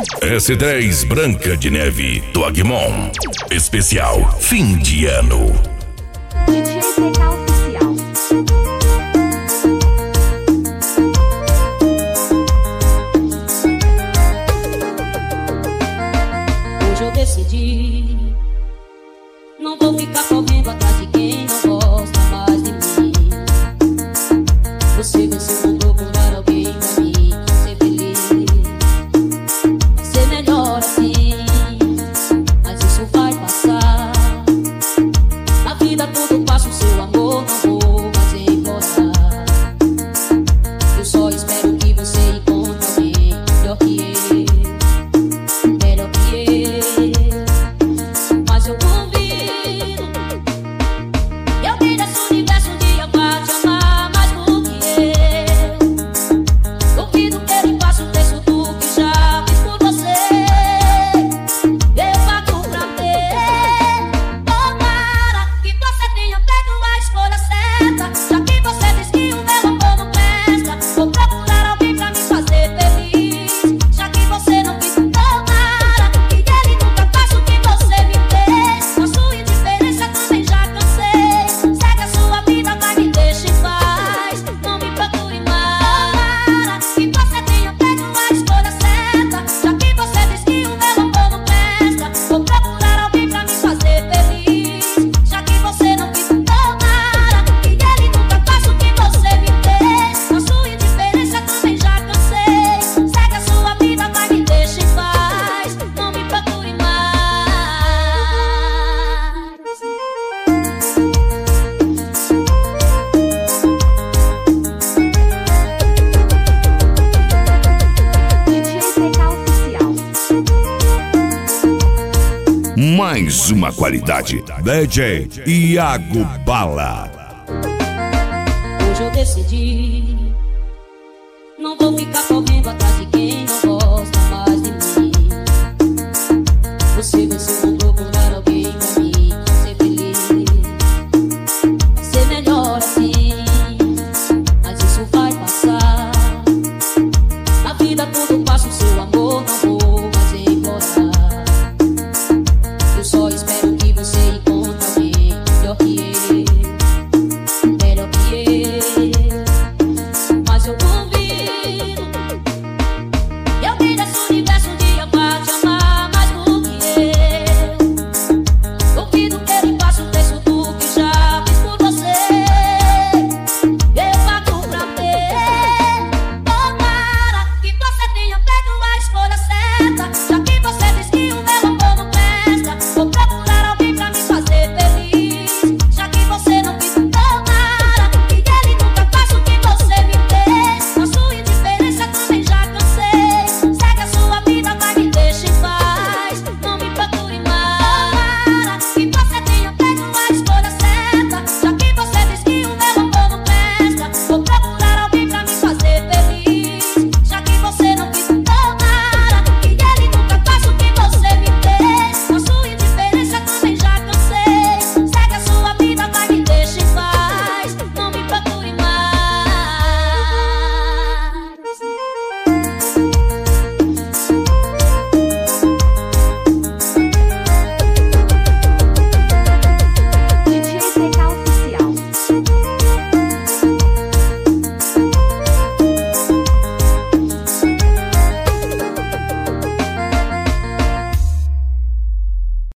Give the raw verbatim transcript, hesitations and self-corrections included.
S dez Branca de Neve do Agmon. Especial fim de ano. D J T K Oficial. Hoje eu decidi, não vou ficar correndo atrás de quem não gosta mais de mim. Você venceu, não procurar alguém pra mim ser feliz. Vai ser melhor assim, mas isso vai passar. Na vida tudo passa, o seu amor não vou mais implorar. Eu só espero que você encontre alguém melhor que eu, melhor que eu. Mas eu duvido que alguém desse universo um dia vá te amar mais do que eu. Duvido que ele faça o preço do que já fiz por você. Eu pago pra ter. Tomara que você tenha feito a escolha certa, já que você diz que o meu amor não presta. Vou procurar alguém pra me fazer feliz, já que você não quis. Tomara que ele nunca faça o que você me fez. Com a sua indiferença também já cansei. Segue a sua vida, vai, me deixa em paz, não me procure mais. Tomara que você tenha feito a escolha certa, já que você diz que o meu amor não presta. Vou procurar alguém pra me fazer feliz, já que você não quis. Tomara que ele nunca faça o que você me fez. Com a sua indiferença também já cansei. Segue a sua vida, vai, me deixa em paz, não me procure mais. D J T K Oficial. Mais uma qualidade. D J Iago Bala. Hoje eu decidi, não vou ficar correndo atrás de quem